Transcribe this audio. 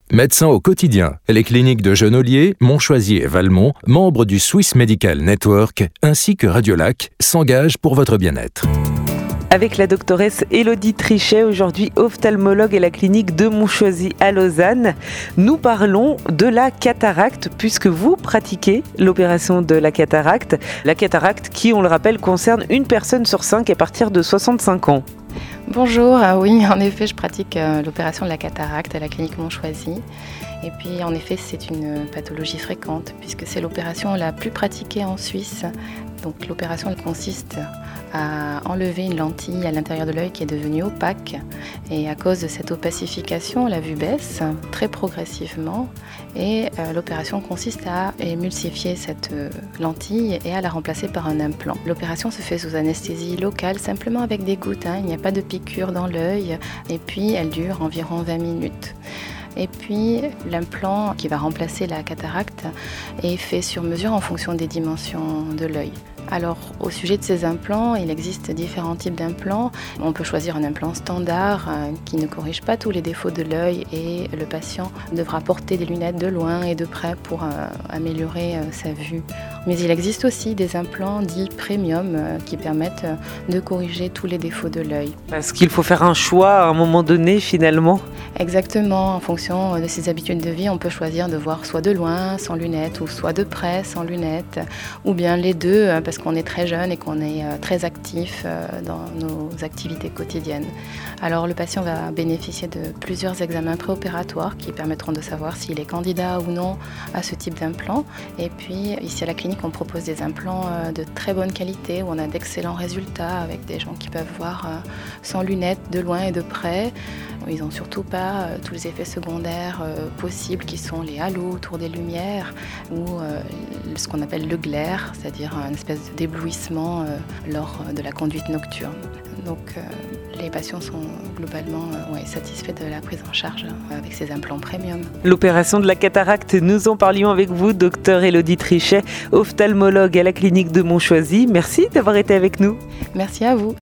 Médecins au quotidien, les cliniques de Genolier, Montchoisy et Valmont, membres du Swiss Medical Network, ainsi que Radiolac, s'engagent pour votre bien-être. Avec la doctoresse Élodie Trichet, aujourd'hui ophtalmologue à la clinique de Montchoisy à Lausanne, nous parlons de la cataracte puisque vous pratiquez l'opération de la cataracte. La cataracte qui, on le rappelle, concerne une personne sur 5 à partir de 65 ans. Bonjour, oui, en effet, je pratique l'opération de la cataracte à la clinique Montchoisy. Et puis, en effet, c'est une pathologie fréquente puisque c'est l'opération la plus pratiquée en Suisse. Donc, l'opération consiste à enlever une lentille à l'intérieur de l'œil qui est devenue opaque. Et à cause de cette opacification, la vue baisse très progressivement. Et l'opération consiste à émulsifier cette lentille et à la remplacer par un implant. L'opération se fait sous anesthésie locale, simplement avec des gouttes. Il n'y a pas de piqûre dans l'œil. Et puis, elle dure environ 20 minutes. Et puis, l'implant qui va remplacer la cataracte est fait sur mesure en fonction des dimensions de l'œil. Alors, au sujet de ces implants, il existe différents types d'implants. On peut choisir un implant standard qui ne corrige pas tous les défauts de l'œil et le patient devra porter des lunettes de loin et de près pour améliorer sa vue. Mais il existe aussi des implants dits premium qui permettent de corriger tous les défauts de l'œil. Parce qu'il faut faire un choix à un moment donné finalement. Exactement, en fonction de ses habitudes de vie, on peut choisir de voir soit de loin sans lunettes ou soit de près sans lunettes, ou bien les deux parce qu'on est très jeune et qu'on est très actif dans nos activités quotidiennes. Alors le patient va bénéficier de plusieurs examens préopératoires qui permettront de savoir s'il est candidat ou non à ce type d'implant. Et puis ici à la clinique, on propose des implants de très bonne qualité où on a d'excellents résultats avec des gens qui peuvent voir sans lunettes de loin et de près. Ils n'ont surtout pas tous les effets secondaires possibles qui sont les halos autour des lumières ou ce qu'on appelle le glaire, c'est-à-dire une espèce d'éblouissement lors de la conduite nocturne. Donc les patients sont globalement satisfaits de la prise en charge avec ces implants premium. L'opération de la cataracte, nous en parlions avec vous, docteur Élodie Trichet, ophtalmologue à la clinique de Montchoisy. Merci d'avoir été avec nous. Merci à vous.